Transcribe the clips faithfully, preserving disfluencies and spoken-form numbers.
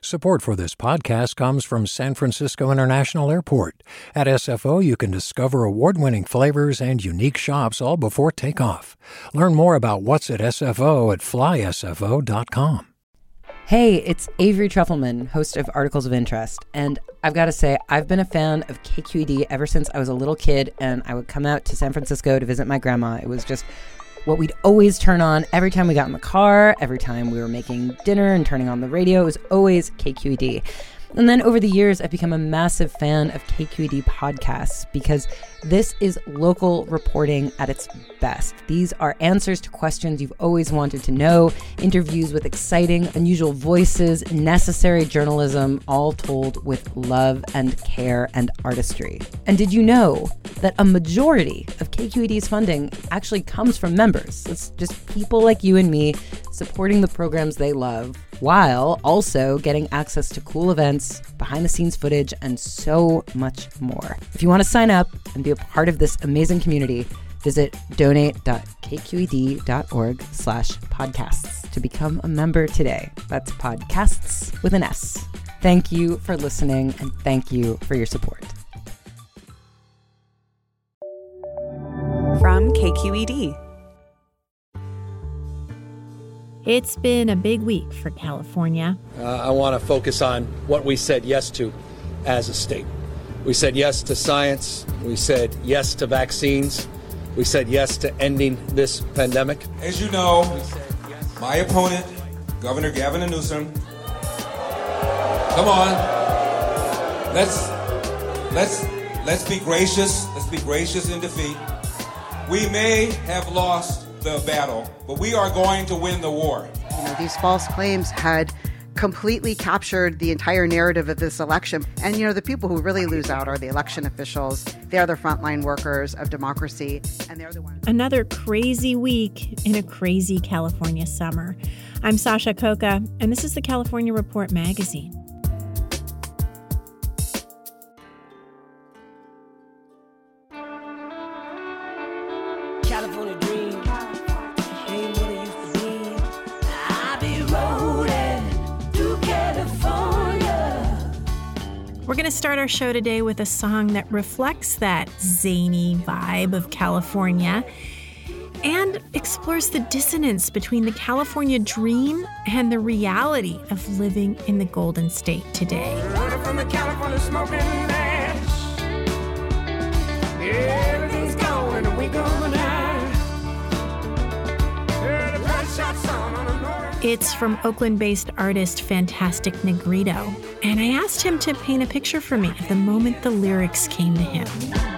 Support for this podcast comes from San Francisco International Airport. At S F O, you can discover award-winning flavors and unique shops all before takeoff. Learn more about what's at S F O at fly S F O dot com. Hey, it's Avery Trufelman, host of Articles of Interest, and I've got to say, I've been a fan of K Q E D ever since I was a little kid, and I would come out to San Francisco to visit my grandma. It was just what we'd always turn on every time we got in the car, every time we were making dinner and turning on the radio. It was always K Q E D. And then over the years, I've become a massive fan of K Q E D podcasts because this is local reporting at its best. These are answers to questions you've always wanted to know, interviews with exciting, unusual voices, necessary journalism, all told with love and care and artistry. And did you know that a majority of K Q E D's funding actually comes from members? It's just people like you and me supporting the programs they love, while also getting access to cool events, behind-the-scenes footage, and so much more. If you want to sign up and be a part of this amazing community, visit donate.kqed.org slash podcasts to become a member today. That's podcasts with an S. Thank you for listening, and thank you for your support. From K Q E D. It's been a big week for California. Uh, I want to focus on what we said yes to as a state. We said yes to science. We said yes to vaccines. We said yes to ending this pandemic. As you know, yes. My opponent, Governor Gavin Newsom, come on, let's let's let's be gracious. Let's be gracious in defeat. We may have lost the battle, but we are going to win the war. You know, these false claims had completely captured the entire narrative of this election. And, you know, the people who really lose out are the election officials. They're the frontline workers of democracy, and they're the ones. Another crazy week in a crazy California summer. I'm Sasha Coca, and this is the California Report magazine. California dream ain't what it used to be. I be rolling to California. We're going to start our show today with a song that reflects that zany vibe of California and explores the dissonance between the California dream and the reality of living in the Golden State today. Running from the California smoking ash. Everything's going and we going out. It's from Oakland-based artist Fantastic Negrito, and I asked him to paint a picture for me of the moment the lyrics came to him.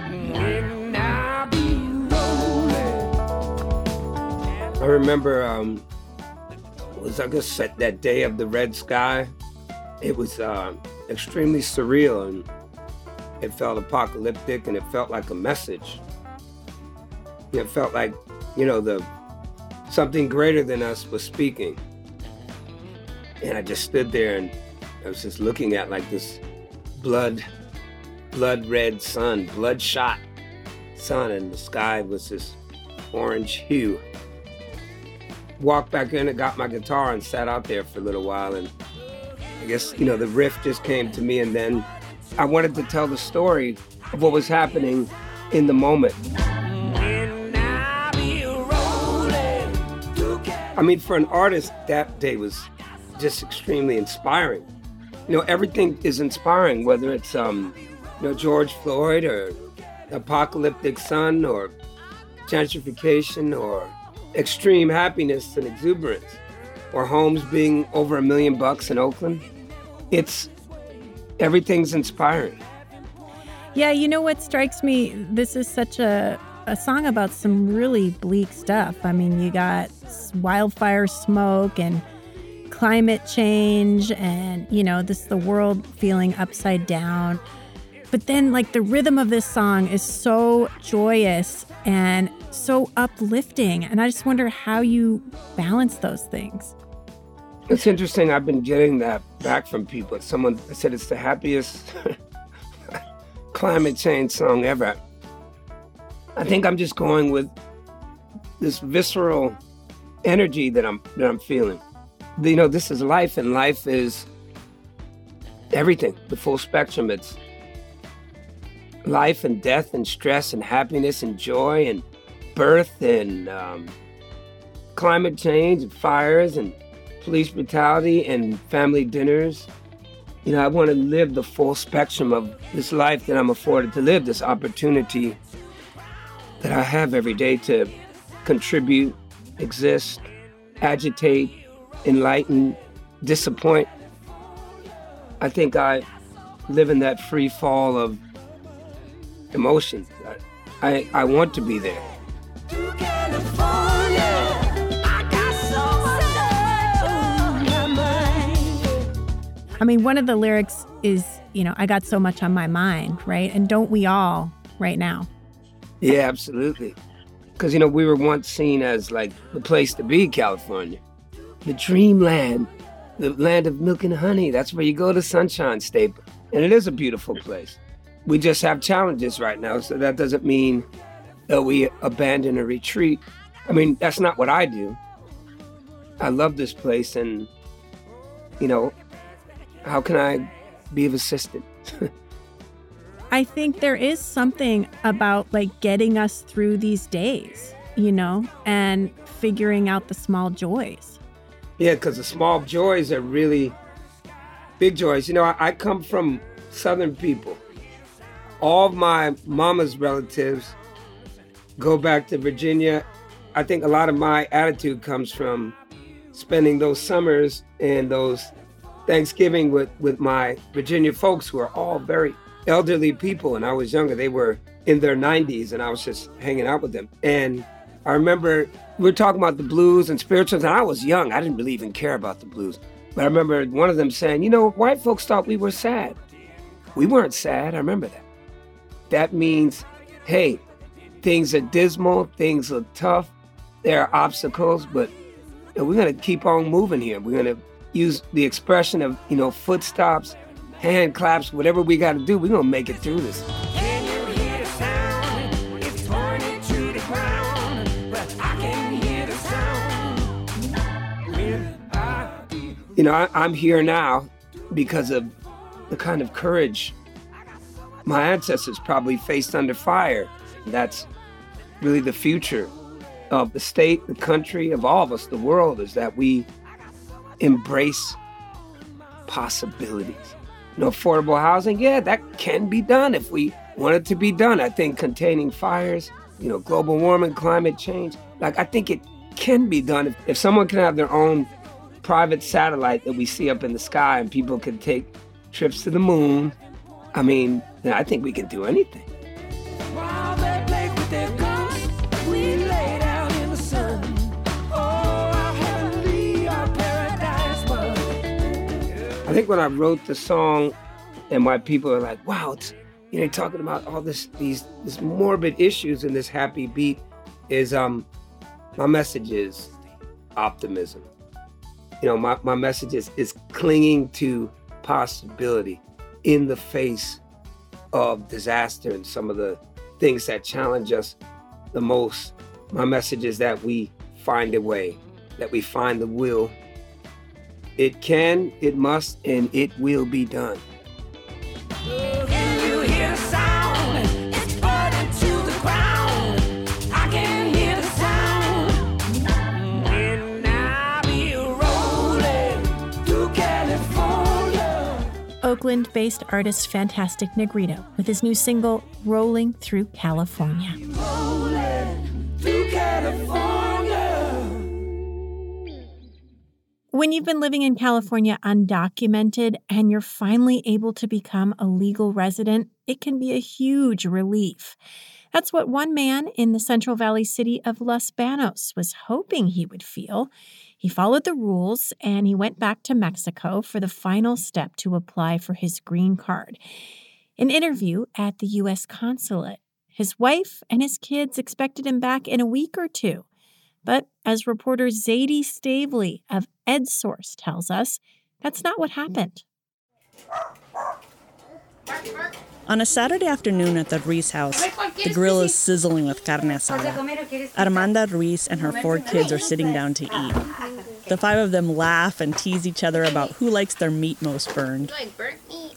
I remember um, it was, I guess, that day of the red sky. It was uh, extremely surreal, and it felt apocalyptic, and it felt like a message. It felt like, you know, the something greater than us was speaking. And I just stood there and I was just looking at like this blood, blood red sun, bloodshot sun, and the sky was this orange hue. Walked back in and got my guitar and sat out there for a little while, and I guess, you know, the riff just came to me, and then I wanted to tell the story of what was happening in the moment. I mean, for an artist, that day was just extremely inspiring. You know, everything is inspiring, whether it's, um, you know, George Floyd or apocalyptic sun or gentrification or extreme happiness and exuberance or homes being over a million bucks in Oakland. It's, everything's inspiring. Yeah, you know what strikes me? This is such a a song about some really bleak stuff. I mean, you got wildfire smoke and climate change and, you know, this the world feeling upside down. But then, like, the rhythm of this song is so joyous and so uplifting. And I just wonder how you balance those things. It's interesting. I've been getting that back from people. Someone said it's the happiest climate change song ever. I think I'm just going with this visceral energy that I'm that I'm feeling. You know, this is life, and life is everything, the full spectrum. It's life and death and stress and happiness and joy and birth and um, climate change and fires and police brutality and family dinners. You know, I want to live the full spectrum of this life that I'm afforded to live, this opportunity that I have every day to contribute, exist, agitate, enlighten, disappoint. I think I live in that free fall of emotions. I, I, I want to be there. I mean, one of the lyrics is, you know, I got so much on my mind, right? And don't we all right now? Yeah, absolutely. Because, you know, we were once seen as like the place to be, California. The dreamland, the land of milk and honey. That's where you go to Sunshine State. And it is a beautiful place. We just have challenges right now, so that doesn't mean that we abandon or retreat. I mean, that's not what I do. I love this place, and, you know, how can I be of assistance? I think there is something about like getting us through these days, you know, and figuring out the small joys. Yeah, because the small joys are really big joys. You know, I, I come from Southern people. All of my mama's relatives go back to Virginia. I think a lot of my attitude comes from spending those summers and those Thanksgiving with, with my Virginia folks who are all very elderly people. And I was younger. They were in their nineties, and I was just hanging out with them. And I remember we were talking about the blues and spirituals, and I was young. I didn't really even care about the blues. But I remember one of them saying, you know, white folks thought we were sad. We weren't sad. I remember that. That means, hey, things are dismal, things are tough, there are obstacles, but you know, we're going to keep on moving here. We're going to use the expression of, you know, foot stops, hand claps, whatever we got to do, we're going to make it through this. Can you hear the sound? It's torn into the ground, but I can hear the sound. When I... You know, I, I'm here now because of the kind of courage my ancestors probably faced under fire. That's really the future of the state, the country, of all of us, the world, is that we embrace possibilities. You know, affordable housing, yeah, that can be done if we want it to be done. I think containing fires, you know, global warming, climate change, like I think it can be done. If, if someone can have their own private satellite that we see up in the sky and people can take trips to the moon, I mean, I think we can do anything. While they played with their guns, we laid out in the sun. Oh, our heavenly, our paradise was. I think when I wrote the song and why people are like, wow, it's, you know, talking about all this, these, this morbid issues in this happy beat is, um, my message is optimism. You know, my, my message is, is clinging to possibility in the face of disaster and some of the things that challenge us the most. My message is that we find a way, that we find the will. It can, it must, and it will be done. Can you hear the sound? It's poured into the ground. I can hear the sound. And I'll be rolling through California. Oakland-based artist Fantastic Negrito with his new single, Rolling Through California. Rolling through California. When you've been living in California undocumented and you're finally able to become a legal resident, it can be a huge relief. That's what one man in the Central Valley city of Los Banos was hoping he would feel. He followed the rules and he went back to Mexico for the final step to apply for his green card. An interview at the U S consulate. His wife and his kids expected him back in a week or two. But as reporter Zadie Stavely of EdSource tells us, that's not what happened. On a Saturday afternoon at the Ruiz house, the grill is sizzling with carne asada. Armanda Ruiz and her four kids are sitting down to eat. The five of them laugh and tease each other about who likes their meat most burned. Like burnt meat.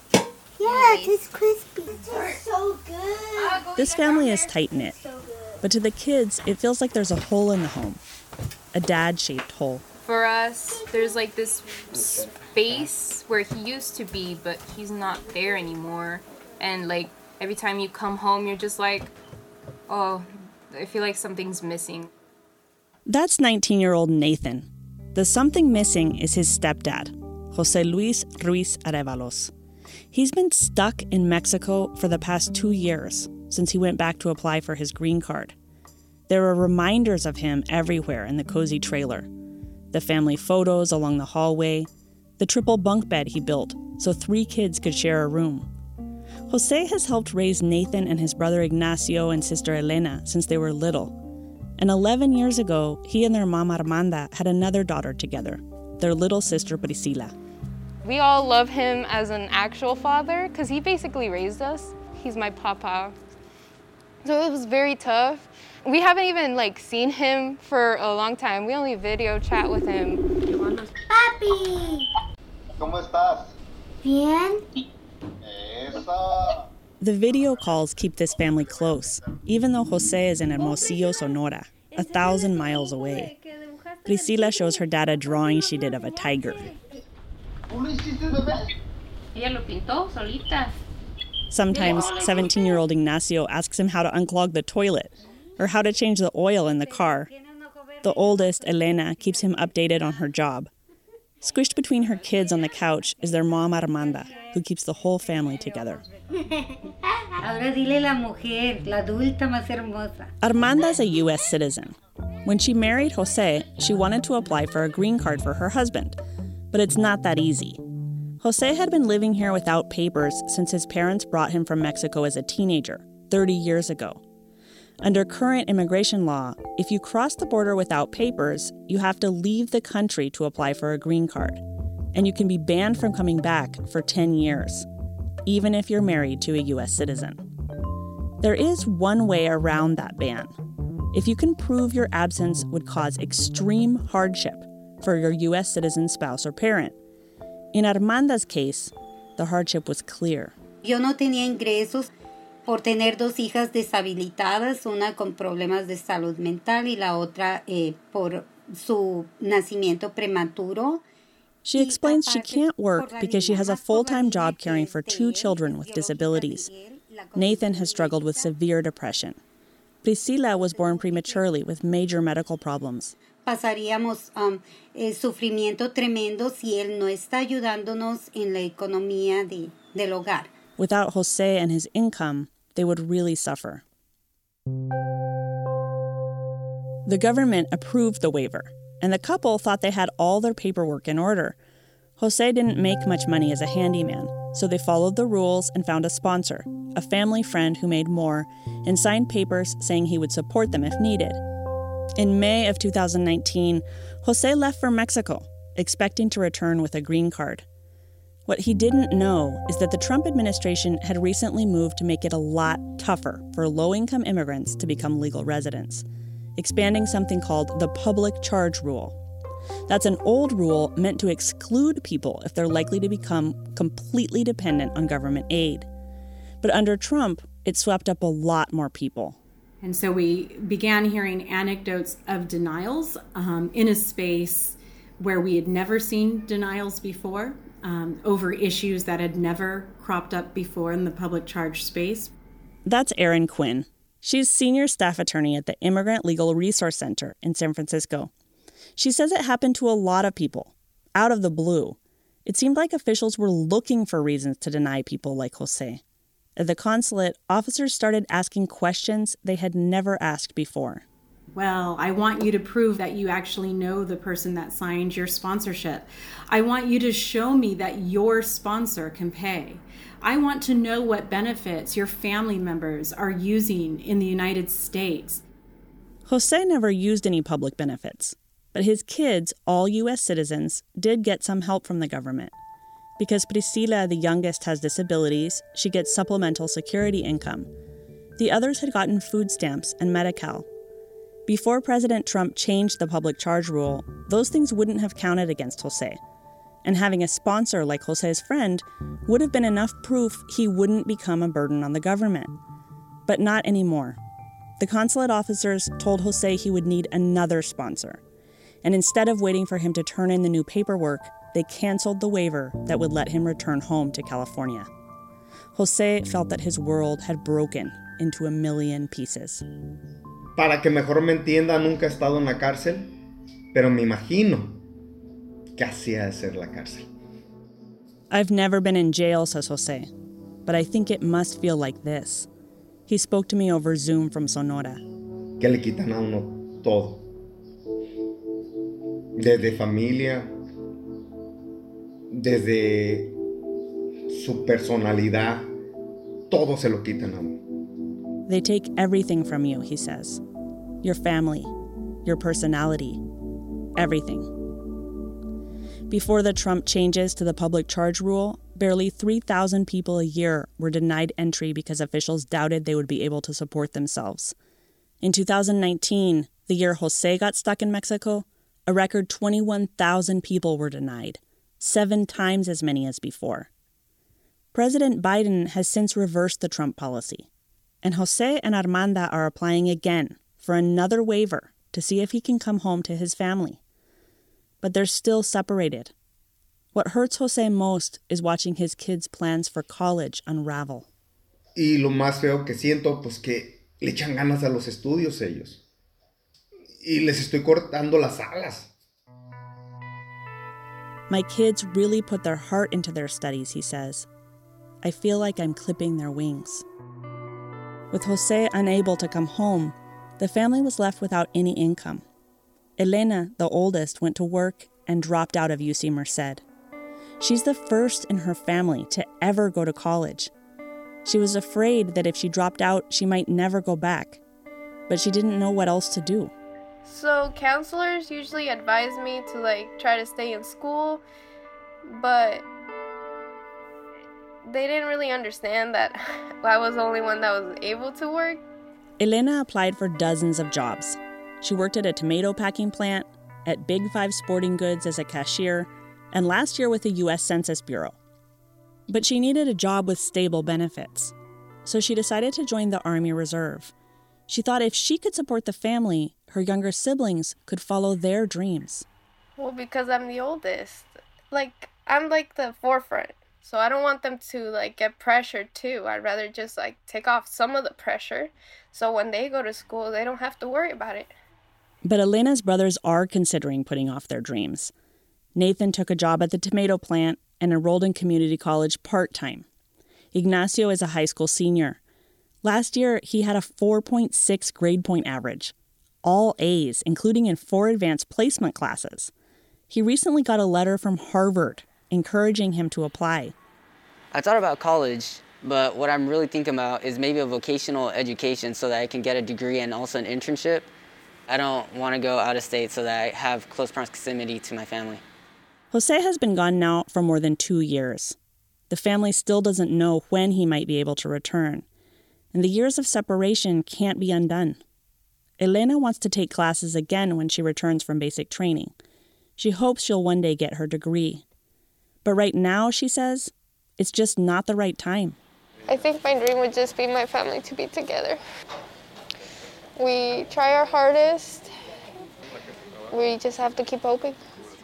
anyways. It's crispy. It's so good. This family is tight-knit, but to the kids, it feels like there's a hole in the home. A dad-shaped hole. For us, there's like this space where he used to be, but he's not there anymore. And like every time you come home, you're just like, oh, I feel like something's missing. That's nineteen-year-old Nathan. The something missing is his stepdad, Jose Luis Ruiz Arevalos. He's been stuck in Mexico for the past two years, since he went back to apply for his green card. There are reminders of him everywhere in the cozy trailer. The family photos along the hallway, the triple bunk bed he built so three kids could share a room. Jose has helped raise Nathan and his brother Ignacio and sister Elena since they were little. And eleven years ago, he and their mom Armanda had another daughter together, their little sister Priscila. We all love him as an actual father because he basically raised us. He's my papa. So it was very tough. We haven't even like seen him for a long time. We only video chat with him. Papi! ¿Cómo estás? Bien. Eso. The video calls keep this family close, even though Jose is in Hermosillo, Sonora, a thousand miles away. Priscila shows her dad a drawing she did of a tiger. Sometimes seventeen-year-old Ignacio asks him how to unclog the toilet or how to change the oil in the car. The oldest, Elena, keeps him updated on her job. Squished between her kids on the couch is their mom Armanda, who keeps the whole family together. Armanda's a U S citizen. When she married Jose, she wanted to apply for a green card for her husband, but it's not that easy. Jose had been living here without papers since his parents brought him from Mexico as a teenager, thirty years ago. Under current immigration law, if you cross the border without papers, you have to leave the country to apply for a green card, and you can be banned from coming back for ten years, even if you're married to a U S citizen. There is one way around that ban. If you can prove your absence would cause extreme hardship for your U S citizen spouse or parent. In Armanda's case, the hardship was clear. Yo no tenía ingresos por tener dos hijas deshabilitadas, una con problemas de salud mental y la otra eh, por su nacimiento prematuro. She explains she can't work because she has a full-time job caring for two children with disabilities. Nathan has struggled with severe depression. Priscila was born prematurely with major medical problems. Pasaríamos um, eh, sufrimiento tremendo si él no está ayudándonos en la economía de, del hogar. Without Jose and his income, they would really suffer. The government approved the waiver, and the couple thought they had all their paperwork in order. Jose didn't make much money as a handyman, so they followed the rules and found a sponsor, a family friend who made more, and signed papers saying he would support them if needed. In May of two thousand nineteen, Jose left for Mexico, expecting to return with a green card. What he didn't know is that the Trump administration had recently moved to make it a lot tougher for low-income immigrants to become legal residents, expanding something called the public charge rule. That's an old rule meant to exclude people if they're likely to become completely dependent on government aid. But under Trump, it swept up a lot more people. And so we began hearing anecdotes of denials um, in a space where we had never seen denials before. Um, over issues that had never cropped up before in the public charge space. That's Erin Quinn. She's senior staff attorney at the Immigrant Legal Resource Center in San Francisco. She says it happened to a lot of people, out of the blue. It seemed like officials were looking for reasons to deny people like Jose. At the consulate, officers started asking questions they had never asked before. Well, I want you to prove that you actually know the person that signed your sponsorship. I want you to show me that your sponsor can pay. I want to know what benefits your family members are using in the United States. Jose never used any public benefits, but his kids, all U S citizens, did get some help from the government. Because Priscila, the youngest, has disabilities, she gets supplemental security income. The others had gotten food stamps and Medi-Cal. Before President Trump changed the public charge rule, those things wouldn't have counted against Jose. And having a sponsor like Jose's friend would have been enough proof he wouldn't become a burden on the government. But not anymore. The consulate officers told Jose he would need another sponsor. And instead of waiting for him to turn in the new paperwork, they canceled the waiver that would let him return home to California. Jose felt that his world had broken into a million pieces. Para que mejor me entienda, nunca he estado en la cárcel, pero me imagino que así ha de ser la cárcel. I've never been in jail, says Jose, but I think it must feel like this. He spoke to me over Zoom from Sonora. Que le quitan a uno todo. Desde familia, desde su personalidad, todo se lo quitan a uno. They take everything from you, he says. Your family, your personality, everything. Before the Trump changes to the public charge rule, barely three thousand people a year were denied entry because officials doubted they would be able to support themselves. In two thousand nineteen, the year Jose got stuck in Mexico, a record twenty-one thousand people were denied, seven times as many as before. President Biden has since reversed the Trump policy, and Jose and Armanda are applying again for another waiver to see if he can come home to his family. But they're still separated. What hurts Jose most is watching his kids' plans for college unravel. Y lo más feo que siento, pues que le echan ganas a los estudios ellos. Y les estoy cortando las alas. My kids really put their heart into their studies, he says. I feel like I'm clipping their wings. With Jose unable to come home, the family was left without any income. Elena, the oldest, went to work and dropped out of U C Merced. She's the first in her family to ever go to college. She was afraid that if she dropped out, she might never go back. But she didn't know what else to do. So counselors usually advise me to like try to stay in school, but they didn't really understand that I was the only one that was able to work. Elena applied for dozens of jobs. She worked at a tomato packing plant, at Big Five Sporting Goods as a cashier, and last year with the U S Census Bureau. But she needed a job with stable benefits, so she decided to join the Army Reserve. She thought if she could support the family, her younger siblings could follow their dreams. Well, because I'm the oldest. Like, I'm like the forefront. So I don't want them to like get pressured too. I'd rather just like take off some of the pressure so when they go to school, they don't have to worry about it. But Elena's brothers are considering putting off their dreams. Nathan took a job at the tomato plant and enrolled in community college part-time. Ignacio is a high school senior. Last year, he had a four point six grade point average, all A's, including in four advanced placement classes. He recently got a letter from Harvard encouraging him to apply. I thought about college, but what I'm really thinking about is maybe a vocational education so that I can get a degree and also an internship. I don't want to go out of state so that I have close proximity to my family. Jose has been gone now for more than two years. The family still doesn't know when he might be able to return, and the years of separation can't be undone. Elena wants to take classes again when she returns from basic training. She hopes she'll one day get her degree. But right now, she says, it's just not the right time. I think my dream would just be my family to be together. We try our hardest. We just have to keep hoping.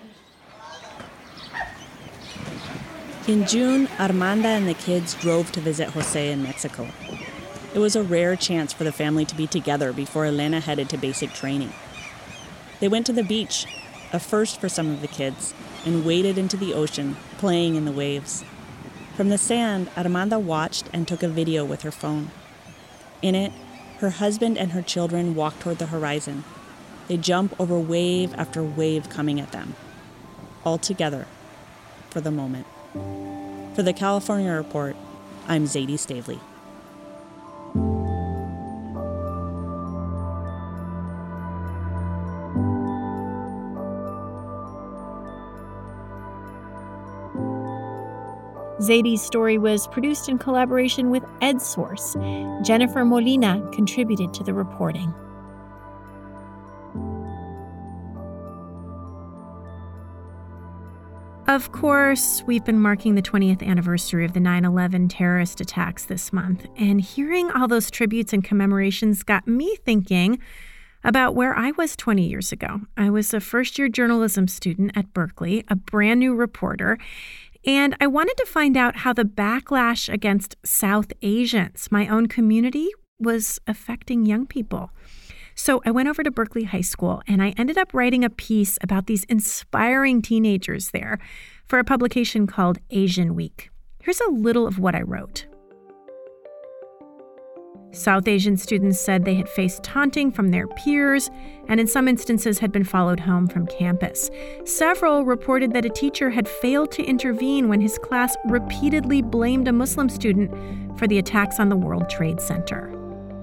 In June, Armanda and the kids drove to visit Jose in Mexico. It was a rare chance for the family to be together before Elena headed to basic training. They went to the beach, a first for some of the kids, and waded into the ocean, playing in the waves. From the sand, Armanda watched and took a video with her phone. In it, her husband and her children walk toward the horizon. They jump over wave after wave coming at them. All together, for the moment. For the California Report, I'm Zadie Stavely. Zadie's story was produced in collaboration with EdSource. Jennifer Molina contributed to the reporting. Of course, we've been marking the twentieth anniversary of the nine eleven terrorist attacks this month, and hearing all those tributes and commemorations got me thinking about where I was twenty years ago. I was a first-year journalism student at Berkeley, a brand new reporter, and I wanted to find out how the backlash against South Asians, my own community, was affecting young people. So I went over to Berkeley High School, and I ended up writing a piece about these inspiring teenagers there for a publication called Asian Week. Here's a little of what I wrote. South Asian students said they had faced taunting from their peers and in some instances had been followed home from campus. Several reported that a teacher had failed to intervene when his class repeatedly blamed a Muslim student for the attacks on the World Trade Center.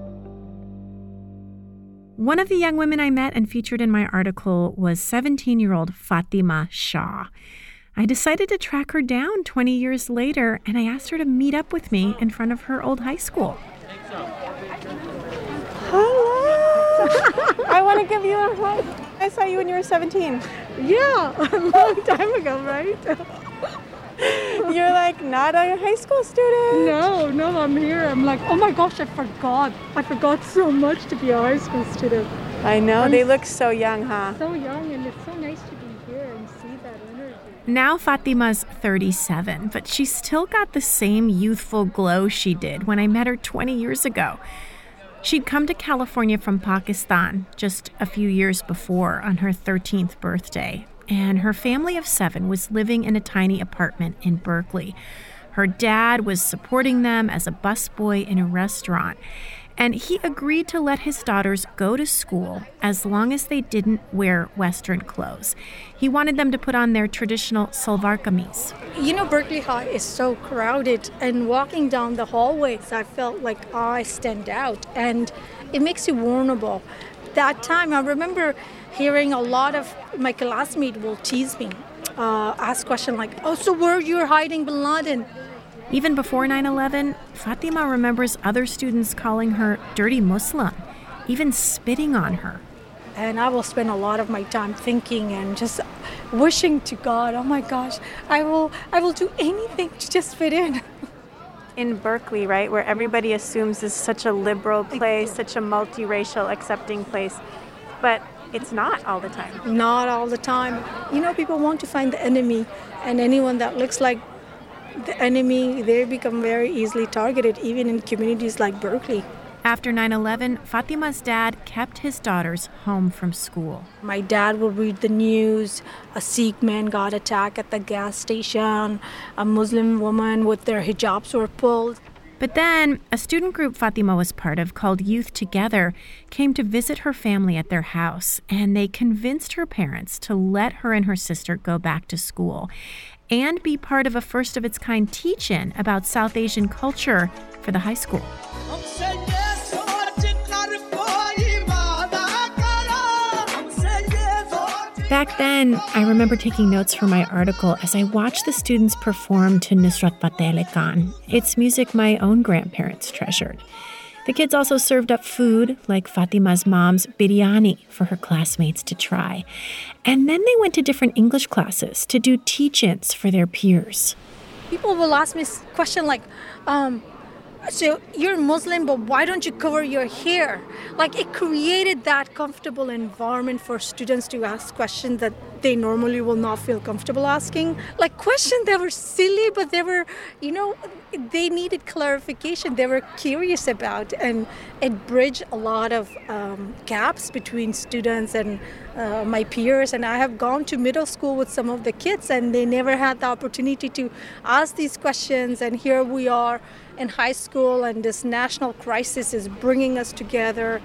One of the young women I met and featured in my article was seventeen-year-old Fatima Shah. I decided to track her down twenty years later, and I asked her to meet up with me in front of her old high school. Hello! I want to give you a hug. I saw you when you were seventeen. Yeah, a long time ago, right? You're like not a high school student. No, no, I'm here. I'm like, oh my gosh, I forgot. I forgot so much to be a high school student. I know, I'm they look so young, huh? So young, and it's so nice to be here and see that energy. Now Fatima's thirty-seven, but she's still got the same youthful glow she did when I met her twenty years ago. She'd come to California from Pakistan just a few years before on her thirteenth birthday, and her family of seven was living in a tiny apartment in Berkeley. Her dad was supporting them as a busboy in a restaurant, and he agreed to let his daughters go to school as long as they didn't wear Western clothes. He wanted them to put on their traditional salwar kameez. You know, Berkeley High is so crowded, and walking down the hallways, I felt like I stand out, and it makes you vulnerable. That time, I remember hearing a lot of my classmates will tease me, uh, ask questions like, oh, so where you're hiding Bin Laden? Even before nine eleven, Fatima remembers other students calling her dirty Muslim, even spitting on her. And I will spend a lot of my time thinking and just wishing to God, oh my gosh, I will I will do anything to just fit in. In Berkeley, right, where everybody assumes is such a liberal place, such a multiracial, accepting place, but it's not all the time. Not all the time. You know, people want to find the enemy, and anyone that looks like the enemy, they become very easily targeted, even in communities like Berkeley. After nine eleven, Fatima's dad kept his daughters home from school. My dad would read the news. A Sikh man got attacked at the gas station. A Muslim woman with their hijabs were pulled. But then, a student group Fatima was part of called Youth Together came to visit her family at their house, and they convinced her parents to let her and her sister go back to school and be part of a first-of-its-kind teach-in about South Asian culture for the high school. Back then, I remember taking notes for my article as I watched the students perform to Nusrat Fateh Ali Khan. It's music my own grandparents treasured. The kids also served up food, like Fatima's mom's biryani, for her classmates to try. And then they went to different English classes to do teach-ins for their peers. People will ask me a question like, um, so you're Muslim, but why don't you cover your hair? Like, it created that comfortable environment for students to ask questions that they normally will not feel comfortable asking. Like questions that were silly, but they were, you know, they needed clarification. They were curious about, and it bridged a lot of um, gaps between students and uh, my peers. And I have gone to middle school with some of the kids, and they never had the opportunity to ask these questions. And here we are in high school, and this national crisis is bringing us together.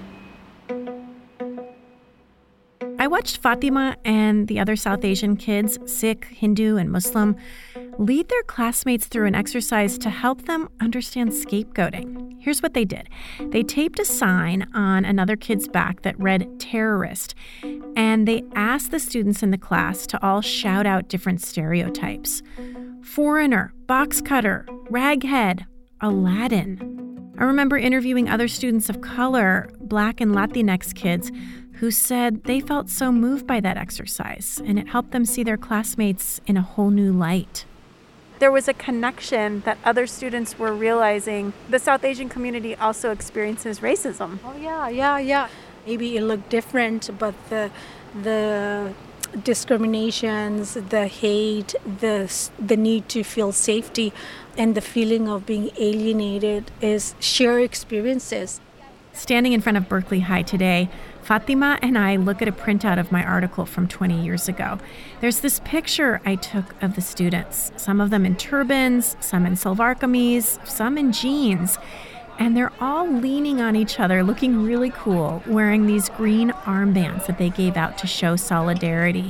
I watched Fatima and the other South Asian kids, Sikh, Hindu, and Muslim, lead their classmates through an exercise to help them understand scapegoating. Here's what they did. They taped a sign on another kid's back that read terrorist, and they asked the students in the class to all shout out different stereotypes. Foreigner, box cutter, raghead, Aladdin. I remember interviewing other students of color, Black and Latinx kids, who said they felt so moved by that exercise, and it helped them see their classmates in a whole new light. There was a connection that other students were realizing the South Asian community also experiences racism. Oh, yeah, yeah, yeah. Maybe it looked different, but the the discriminations, the hate, the the need to feel safety, and the feeling of being alienated is shared experiences. Standing in front of Berkeley High today, Fatima and I look at a printout of my article from twenty years ago. There's this picture I took of the students, some of them in turbans, some in salwar kameez, some in jeans. And they're all leaning on each other, looking really cool, wearing these green armbands that they gave out to show solidarity.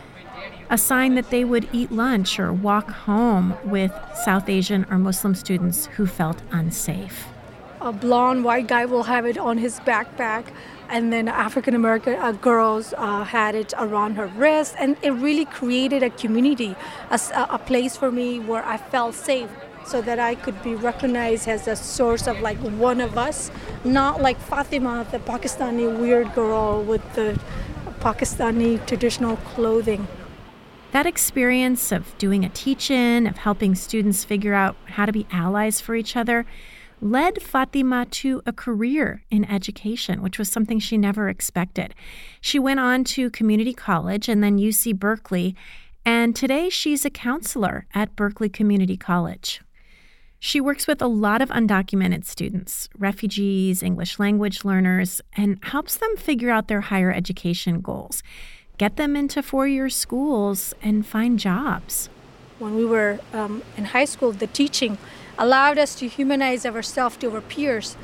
A sign that they would eat lunch or walk home with South Asian or Muslim students who felt unsafe. A blonde white guy will have it on his backpack, and then African American uh, girls uh, had it around her wrist, and it really created a community, a, a place for me where I felt safe, so that I could be recognized as a source of like one of us, not like Fatima, the Pakistani weird girl with the Pakistani traditional clothing. That experience of doing a teach-in, of helping students figure out how to be allies for each other, led Fatima to a career in education, which was something she never expected. She went on to community college and then U C Berkeley, and today she's a counselor at Berkeley Community College. She works with a lot of undocumented students, refugees, English language learners, and helps them figure out their higher education goals, get them into four-year schools, and find jobs. When we were um, in high school, the teaching allowed us to humanize ourselves to our peers,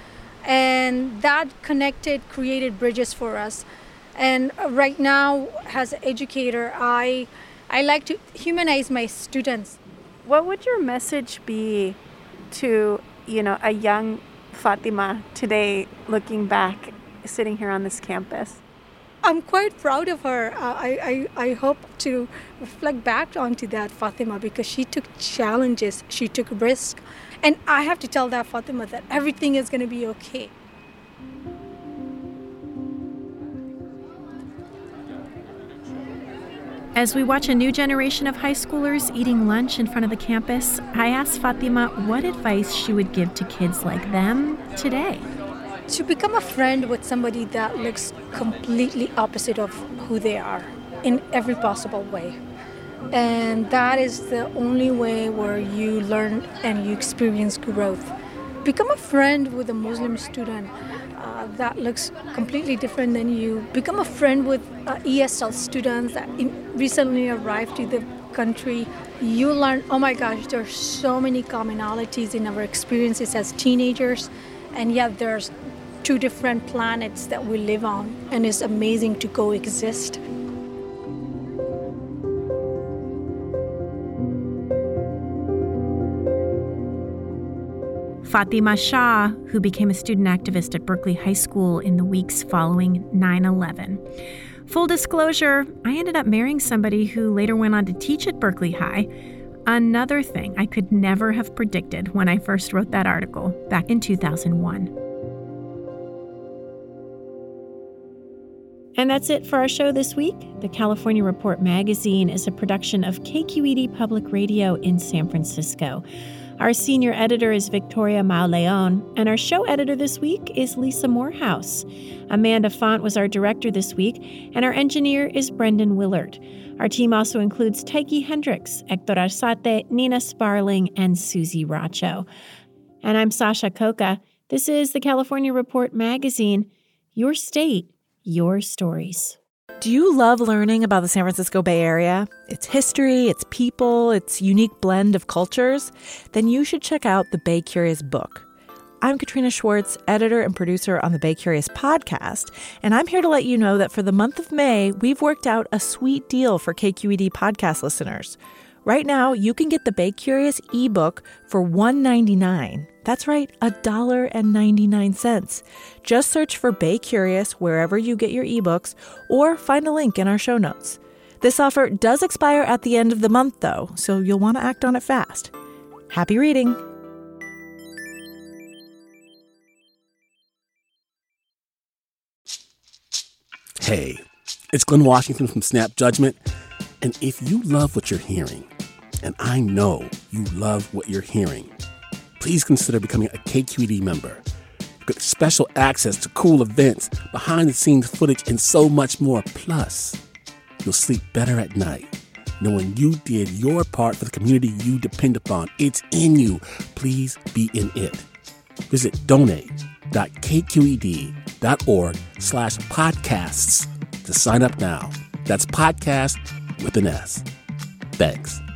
and that connected, created bridges for us. And right now, as an educator, I, I like to humanize my students. What would your message be to, you know, a young Fatima today, looking back, sitting here on this campus? I'm quite proud of her. Uh, I, I, I hope to reflect back onto that Fatima, because she took challenges, she took risks, and I have to tell that Fatima that everything is going to be okay. As we watch a new generation of high schoolers eating lunch in front of the campus, I asked Fatima what advice she would give to kids like them today. To become a friend with somebody that looks completely opposite of who they are in every possible way. And that is the only way where you learn and you experience growth. Become a friend with a Muslim student uh, that looks completely different than you. Become a friend with uh, E S L students that in, recently arrived to the country. You learn, oh my gosh, there are so many commonalities in our experiences as teenagers, and yet there's two different planets that we live on, and it's amazing to coexist. Fatima Shah, who became a student activist at Berkeley High School in the weeks following nine eleven. Full disclosure, I ended up marrying somebody who later went on to teach at Berkeley High. Another thing I could never have predicted when I first wrote that article back in two thousand one. And that's it for our show this week. The California Report magazine is a production of K Q E D Public Radio in San Francisco. Our senior editor is Victoria Mauleon, and our show editor this week is Lisa Morehouse. Amanda Font was our director this week, and our engineer is Brendan Willard. Our team also includes Taiki Hendricks, Hector Arzate, Nina Sparling, and Susie Racho. And I'm Sasha Coca. This is the California Report magazine. Your state, your stories. Do you love learning about the San Francisco Bay Area, its history, its people, its unique blend of cultures? Then you should check out the Bay Curious book. I'm Katrina Schwartz, editor and producer on the Bay Curious podcast, and I'm here to let you know that for the month of May, we've worked out a sweet deal for K Q E D podcast listeners. Right now, you can get the Bay Curious ebook for one dollar and ninety-nine cents. That's right, one dollar and ninety-nine cents. Just search for Bay Curious wherever you get your ebooks, or find a link in our show notes. This offer does expire at the end of the month, though, so you'll want to act on it fast. Happy reading! Hey, it's Glenn Washington from Snap Judgment. And if you love what you're hearing, and I know you love what you're hearing, please consider becoming a K Q E D member. You get special access to cool events, behind-the-scenes footage, and so much more. Plus, you'll sleep better at night knowing you did your part for the community you depend upon. It's in you. Please be in it. Visit donate.kqed.org slash podcasts to sign up now. That's podcast with an S. Thanks.